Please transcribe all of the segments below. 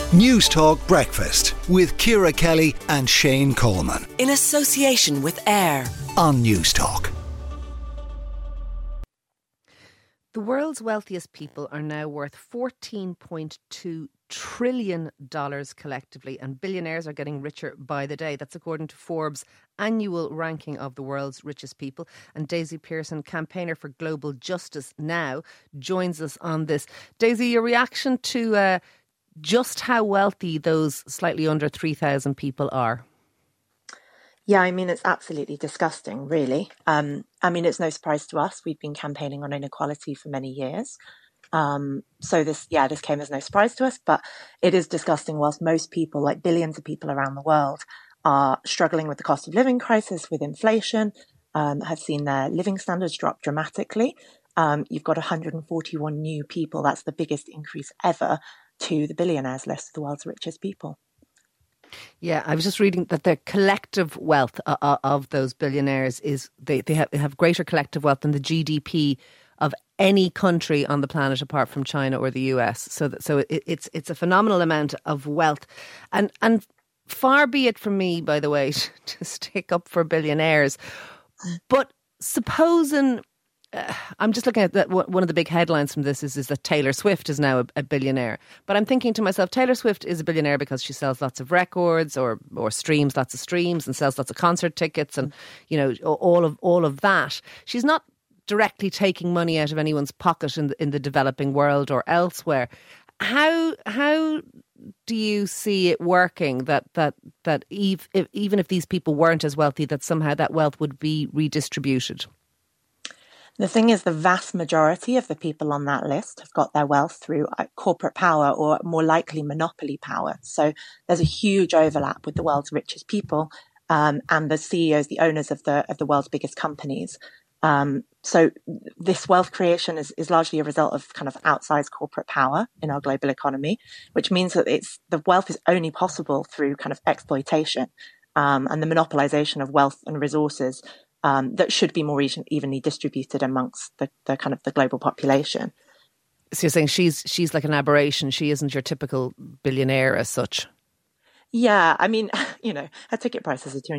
News Talk Breakfast with Ciara Kelly and Shane Coleman. In association with AIR On News Talk. The world's wealthiest people are now worth $14.2 trillion collectively, and billionaires are getting richer by the day. That's according to Forbes' annual ranking of the world's richest people. And Daisy Pearson, campaigner for Global Justice Now, joins us on this. Daisy, your reaction to just how wealthy those slightly under 3,000 people are? Yeah, I mean, it's absolutely disgusting, really. I mean, it's no surprise to us. We've been campaigning on inequality for many years. So this came as no surprise to us, but it is disgusting whilst most people, like billions of people around the world, are struggling with the cost of living crisis, with inflation, have seen their living standards drop dramatically. You've got 141 new people. That's the biggest increase ever to the billionaires list of the world's richest people. Yeah, I was just reading that the collective wealth of those billionaires is they have greater collective wealth than the GDP of any country on the planet apart from China or the US. So it's a phenomenal amount of wealth, and far be it from me, by the way, to stick up for billionaires. But supposing I'm just looking at that. One of the big headlines from this is that Taylor Swift is now a billionaire. But I'm thinking to myself, Taylor Swift is a billionaire because she sells lots of records or streams lots of streams and sells lots of concert tickets and all of that. She's not directly taking money out of anyone's pocket in the developing world or elsewhere. How do you see it working that even if these people weren't as wealthy, that somehow that wealth would be redistributed? The thing is, the vast majority of the people on that list have got their wealth through corporate power, or more likely monopoly power. So there's a huge overlap with the world's richest people and the CEOs, the owners of the world's biggest companies. So this wealth creation is largely a result of kind of outsized corporate power in our global economy, which means that the wealth is only possible through kind of exploitation and the monopolization of wealth and resources that should be more evenly distributed amongst the kind of the global population. So you're saying she's like an aberration. She isn't your typical billionaire as such. Yeah, I mean, her ticket prices are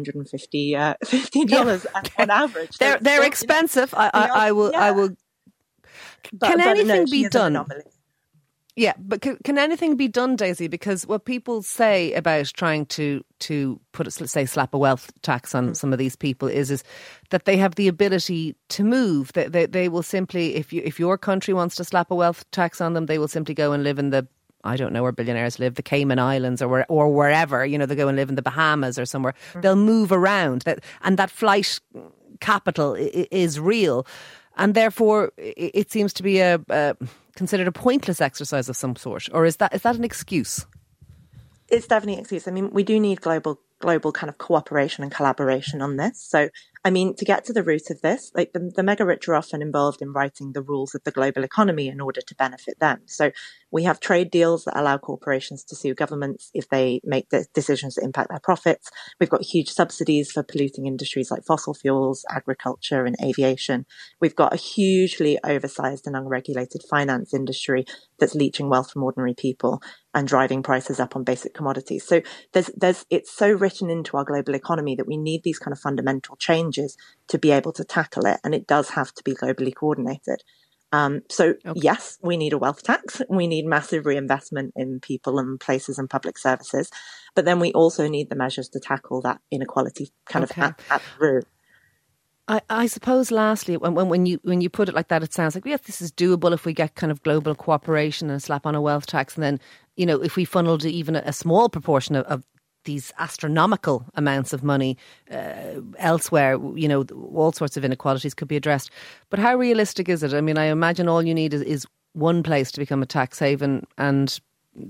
$250 on average. They're expensive. I will. Can anything be done? Yeah, but can anything be done, Daisy? Because what people say about trying to slap a wealth tax on some of these people is that they have the ability to move. They will simply, if your country wants to slap a wealth tax on them, they will simply go and live in I don't know where billionaires live, the Cayman Islands or wherever. They go and live in the Bahamas or somewhere. They'll move around, and that flight capital is real, and therefore it seems to be considered a pointless exercise of some sort. Or is that an excuse? It's definitely an excuse. I mean, we do need global kind of cooperation and collaboration on this. So, I mean, to get to the root of this, like the mega rich are often involved in writing the rules of the global economy in order to benefit them. So we have trade deals that allow corporations to sue governments if they make decisions that impact their profits. We've got huge subsidies for polluting industries like fossil fuels, agriculture and aviation. We've got a hugely oversized and unregulated finance industry that's leeching wealth from ordinary people and driving prices up on basic commodities. So it's so written into our global economy that we need these kind of fundamental changes to be able to tackle it. And it does have to be globally coordinated. Yes, we need a wealth tax. We need massive reinvestment in people and places and public services. But then we also need the measures to tackle that inequality kind of at the root. I suppose lastly, when you put it like that, it sounds like, yes, this is doable if we get kind of global cooperation and slap on a wealth tax. And then, if we funneled even a small proportion of these astronomical amounts of money elsewhere, all sorts of inequalities could be addressed. But how realistic is it? I mean, I imagine all you need is one place to become a tax haven, and,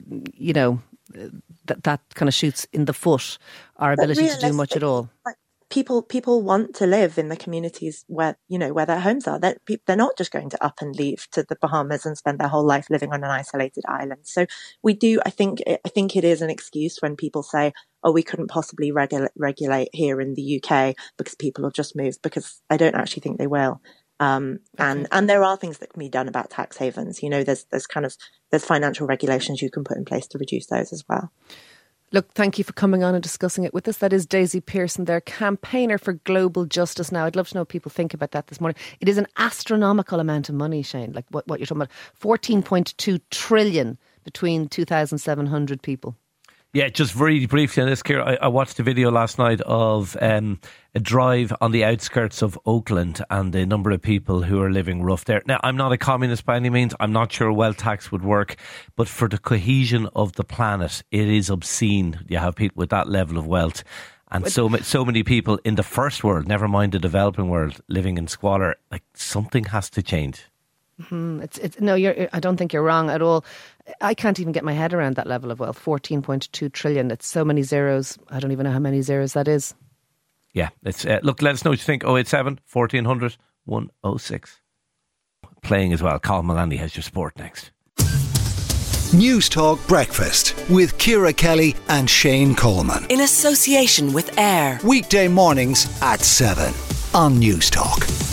that kind of shoots in the foot our ability to do much at all. People want to live in the communities where their homes are. They're not just going to up and leave to the Bahamas and spend their whole life living on an isolated island. So we do. I think it is an excuse when people say, "Oh, we couldn't possibly regulate here in the UK because people will just move." Because I don't actually think they will. And there are things that can be done about tax havens. You know, there's financial regulations you can put in place to reduce those as well. Look, thank you for coming on and discussing it with us. That is Daisy Pearson, their campaigner for global justice. Now, I'd love to know what people think about that this morning. It is an astronomical amount of money, Shane, like what you're talking about. 14.2 trillion between 2,700 people. Yeah, just very briefly on this, Ciara, I watched a video last night of a drive on the outskirts of Oakland and the number of people who are living rough there. Now, I'm not a communist by any means. I'm not sure wealth tax would work. But for the cohesion of the planet, it is obscene. You have people with that level of wealth. And so many people in the first world, never mind the developing world, living in squalor. Like, something has to change. No, I don't think you're wrong at all. I can't even get my head around that level of wealth. 14.2 trillion. It's so many zeros. I don't even know how many zeros that is. Yeah, it's look, let us know what you think. 087 1400 106. Playing as well. Colin Mullaney has your sport next. News Talk Breakfast with Ciara Kelly and Shane Coleman. In association with AIR. Weekday mornings at 7 on News Talk.